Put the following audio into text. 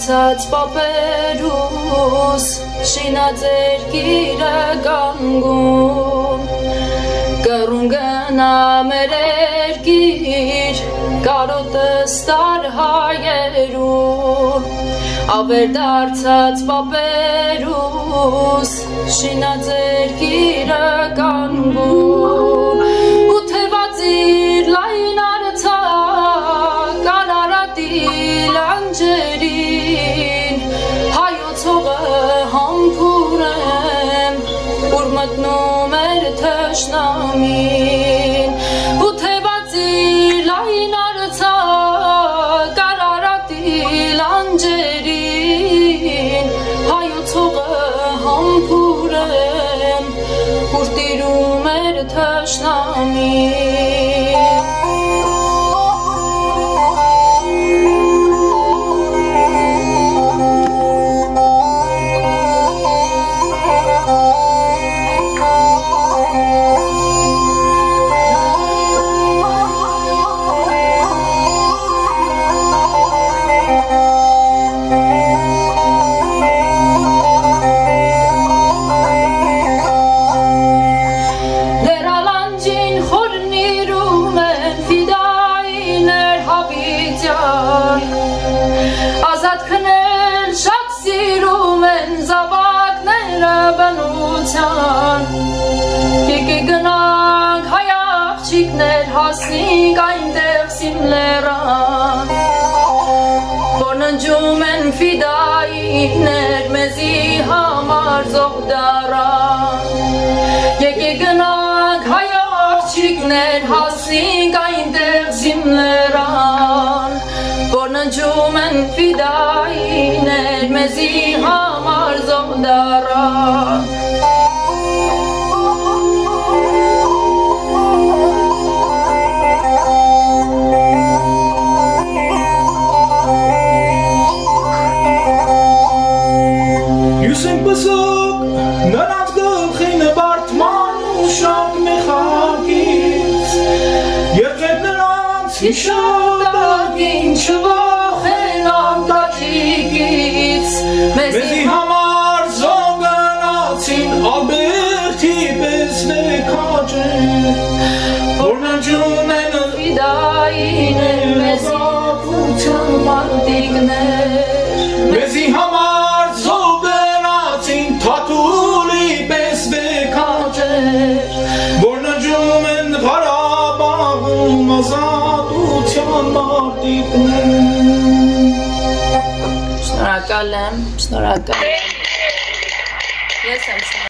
դարձած պապերուս շինաձեր գիրը գանգուն կռուն գնա մեր երկիր կարոտը ստար հայերուն ավեր դարձած պապերուս շինաձեր գիրը գանգուն ու թևածիր լայն արցակ արարատի լանջերին հայոց հողը համբուրեմ ուր մտնում էր թշնամին ու թևածիր լայն արցակ արարատի լանջերին հայոց հողը համբուրեմ ուր տիրում էր թշնամին Ազատ քնել շատ սիրում են զավակները բնության Եկե գնանք հայ աղջիկներ հասնենք այնտեղ Սիմլերան Որ ննջում են ֆիդայիներ մեզի համար զոհ դարան Եկե գնանք հայ աղջիկներ հասնենք այնտեղ Սիմլերան Որ ննջում են ֆիդայիներ մեզի համար զոհ դարան Յուս ենք պսոկ նրանց գլխին բարդման ու շատ մեխակից Երբեք նրանց հիշատակին չվախենան տաճիկից Մեզի համար զոհգնացին Ալբերտի պես վեքաճեր Որ ննջում են ֆիդայիներ մեզի ապության մարտիկներ Մեզի համար զոհգնացին Թաթուլի պես վեքաճեր Որ ննջում են Ղարաբաղում ազատության մարտիկներ Շնորհակալ եմ, շնորհակալ